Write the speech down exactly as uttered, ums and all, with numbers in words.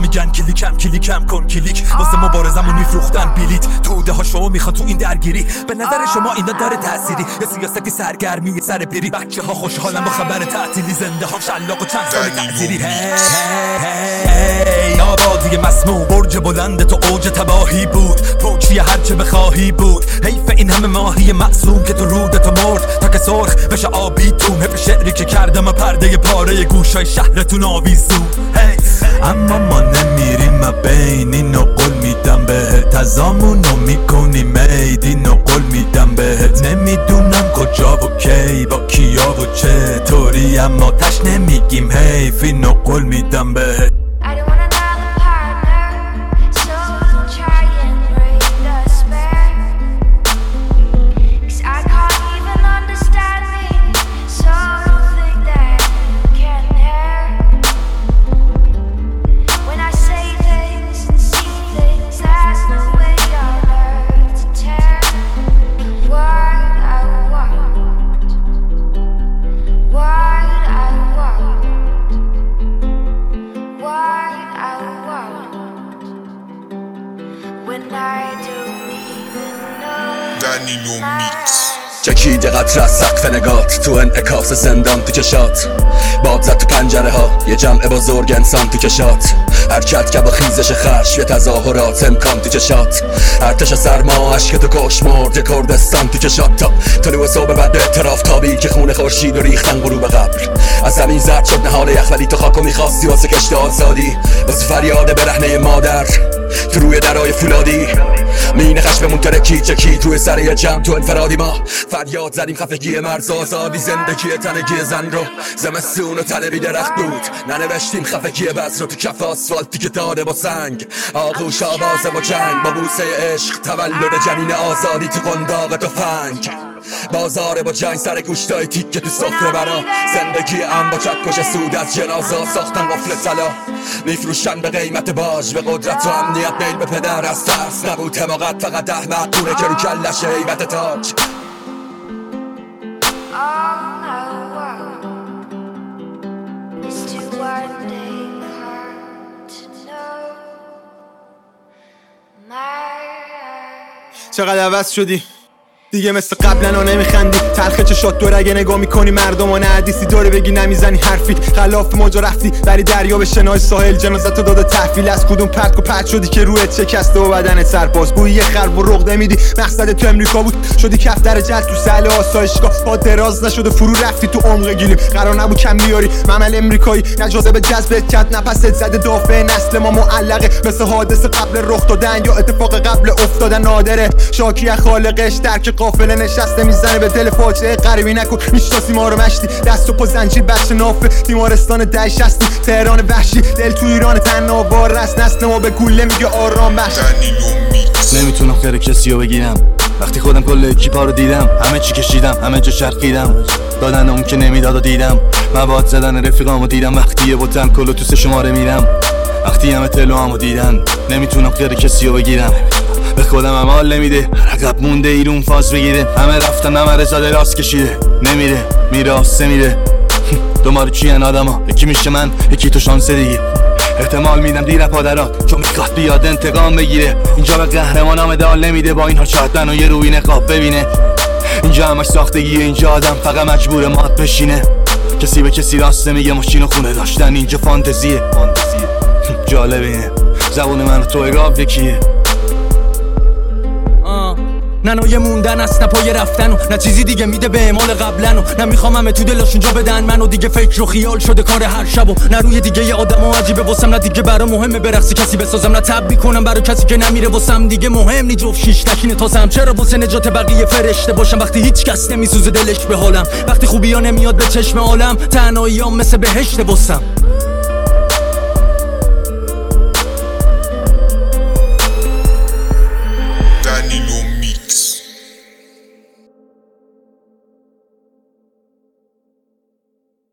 میگن کلیکم کلیکم کن کلیک واسه مبارزمون میفروختن بلیت توده ها شما میخوان تو این درگیری به نظر شما اینا داره تأثیری یا سیاستی سرگرمی سر پیری بچه ها خوشحالن با خبر تعطیلی زنده ها شلاق و چند سال تعطیلی هی آبادی مسموم برج بلند تو اوج تباهی بود پوچی هرچه بخواهی بود حیف این همه ماهی معصوم که تو رودت مرد تا که سرخ بشه آبی تو حیف شعری که کردم پرده پاره گوشای شهرتون آویزون اما ما نمیریم بین اینو قول میدم بهت تزامونو میکنی مید اینو قول میدم بهت نمیدونم کجا و کی با کیا و چه طوری اما تش نمیگیم حیف اینو قول میدم بهت چکید قطر از سقف نگات تو انعکاس زندان تو چشات باد زد تو پنجره ها یه جمع بزرگ انسان تو کشات حرکت که با خیزش خشم یه تظاهرات امکان تو چشات ارتش سرما عشق تو کش مرد کردستان تو چشات تا طلوع صبح بعد اعتراف تابی که خون خورشید و ریختن غروب قبل از زمین زرد شد نهال یخ ولی تو خاکو میخواستی واسه کشت آزادی واسه فریاد برهنه مادر تو روی درای فولادی مین خشممون ترکی چکی توی سر یه جمع تو انفرادی ما فریاد زدیم خفگی مرز آزادی زندگی تنگی زن رو زمستون و تنبی درخت بود ننوشتیم خفگی بز رو تو کف آسفالتی که داده با سنگ آغوش آوازه با جنگ با بوسه عشق تولد جنین آزادی تو قنداق تفنگ بازار با جنگ سر گوشتای تیکه تو سفره برا زندگی ام با چکش سود از جنازه ساختن قفل طلا میفروشن به قیمت باج به قدرت و امنیت میل به پدر از ترس نبود حماقت فقط احمق دونه که رو کلش هیبت تاج چقدر عوض شدی دیگه مثل قبلا نمیخندی تلخ چشات دور اگه نگاه میکنی مردم و نه حدیثی دوره بگی نمیزنی حرفی خلاف موجا رفتی بری دریا به شنای ساحل جنازتو داده تحویل از کدوم پرت و پرت شدی که رویت شکسته و بدنت سرپاس بوی یه خرب و رغ نمیدی مقصد تو امریکا بود شدی کف درجت تو سهل آسایشگاه با دراز نشده فرو رفتی تو عمق گیلیم قرار نبود کم بیاری ممل امریکایی نجازه به جذبت کرد نفست زده دافع نسل ما معلقه مثل حادثه قبل رخ دادن یا اتفاق قبل افتادن نادره شاکی خالقش درک قافله نشسته میزنه به دل فاجعه غریبی نکن میشناسی ما رو مشتی دست و پا زنجیر بچه نافه تیمارستان ده شستی تهران وحشی دل تو ایران تناوار رست نسل ما به گوله میگه آرام بخش نمیتونم خیر کسی رو بگیرم وقتی خودم کل اکیپا رو دیدم همه چی کشیدم همه جا چرخیدم دادن اون که نمیداد و دیدم مواد زدن رفیقامو دیدم وقتی بوتم کلو تو سه شماره میرم وقتی همه تلوامو دیدن نمیتونم خیر کسی رو بگیرم به خودم عمال نمیده عقب مونده ایرون فاز بگیره همه رفتن همه رزاده راست کشیده نمیره میره آسه میره دوماره چی این آدم ها یکی میشه من یکی تو شانسه دیگه احتمال میدم دیر پادرات چون میخواد بیاد انتقام بگیره اینجا به قهرمانام مدال نمیده با اینها شاید منو یه روی نقاب ببینه اینجا همش ساختگیه اینجا آدم فقط مجبور مات بشینه کسی به کسی راست نمیگه ماشین و خونه داشتن اینجا فانتزیه جالب اینه زبون من تو اگاب یکیه نه نویه موندن است نه پای رفتن و نه چیزی دیگه میده به اعمال قبلن و نه میخوام همه تو دلشون جا بدن منو دیگه فکر و خیال شده کار هر شب و نه روی دیگه یه آدم و عجیبه واسم نه دیگه برا مهمه برقصی کسی بسازم نه تب میکنم برا کسی که نمیره واسم دیگه مهم نی جفت شیش تکینه تازم چرا واسه نجات بقیه فرشته باشم وقتی هیچ کس نمیسوزه دلش به حالم وقتی خوبی ها نمیاد به چشم عالم تنهاییام مثل بهشت واسم